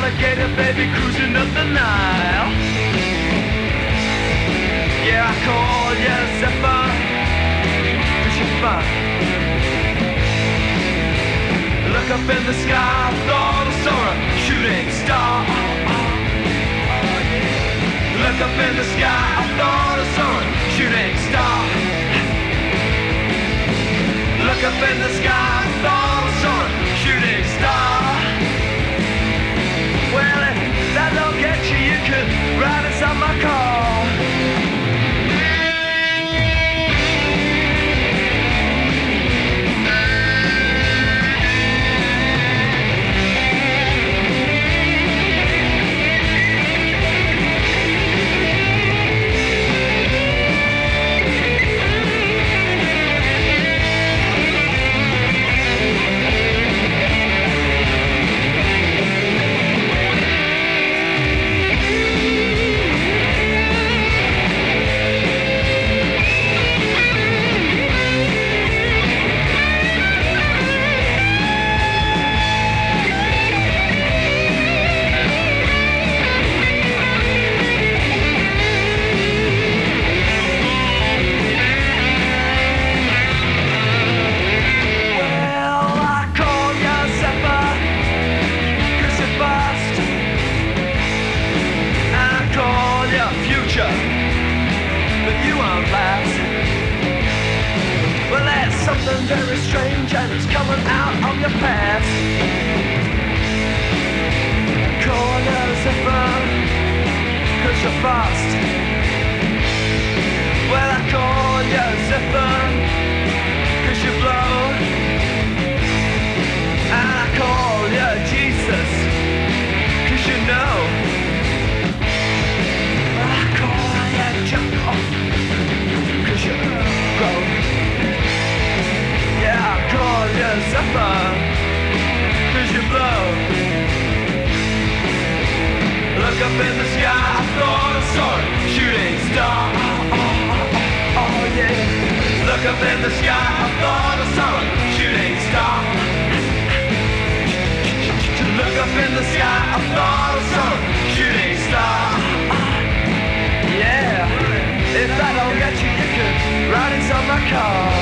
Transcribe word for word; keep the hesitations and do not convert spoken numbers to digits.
alligator baby cruising up the Nile. Yeah, I call you Zephyr, 'cause you're fine. Look up in the sky, I thought I saw a shooting star. Look up in the sky, I thought I saw a shooting star. Look up in the sky, I thought I saw a shooting star. Well, if that don't get you, you could ride inside my car. Something very strange and it's coming out of your past. Call you Zephyr, 'cause you're fast. Well, I call you Zephyr, 'cause you blow. And I call you Jesus, 'cause you know. Well, I call you Jungle, 'cause you grow. Yeah, I call you Zephyr, 'cause you blow. Look up in the sky, I thought I saw a shooting star. Oh, oh, oh, oh, yeah. Look up in the sky, I thought I saw a shooting star. Look up in the sky, I thought I saw a shooting star. Yeah, if that don't get you, you could ride inside my car.